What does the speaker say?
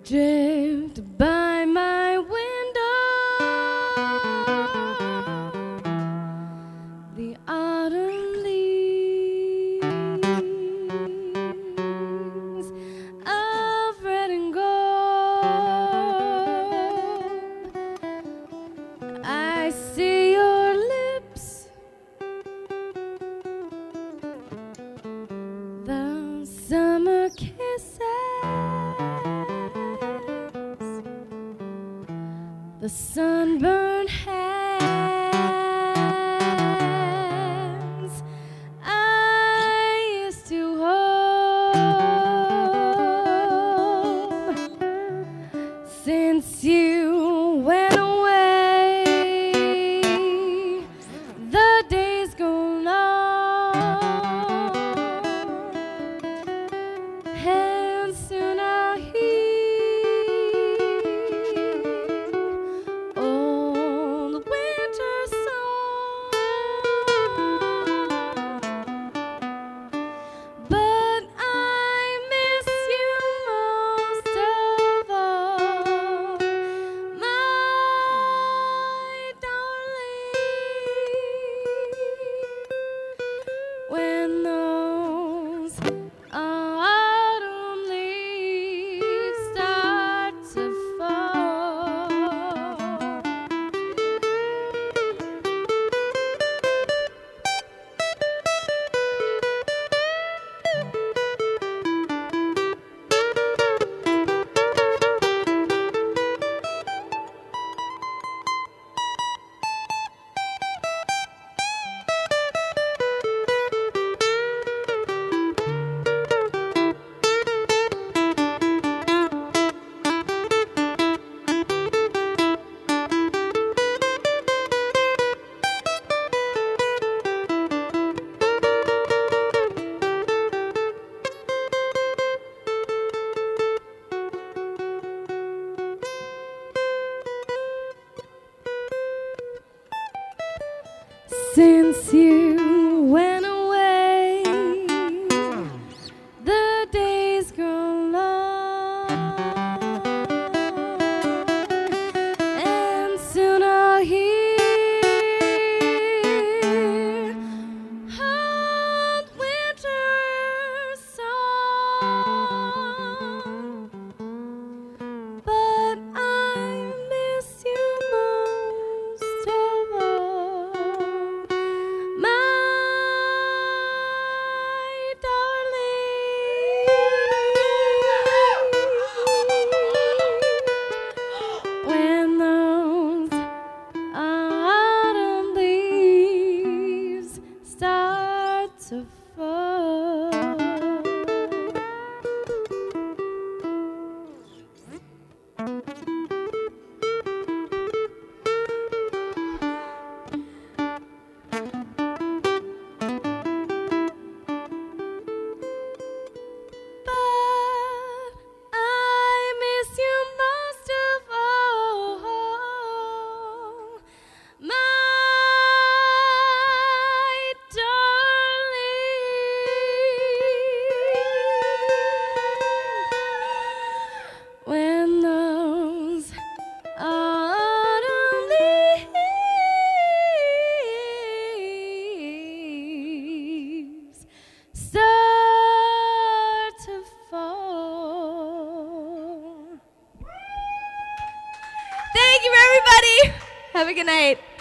drift by my window. The autumn leaves of red and gold. I see your lips, the summer kisses, the sunburned hands I used to hold. Since you went away, the days go long, and soon I'll hear old winter song. But I miss you most of all, my darling. When those autumn leaves start to fall. Since you went away, the days grow long, and soon I'll hear old winter song. But I miss you most of all, my darling. When those autumn leaves start to fall. But I miss you most of all, my darling. When those autumn leaves start to fall. Thank you, everybody. Have a good night.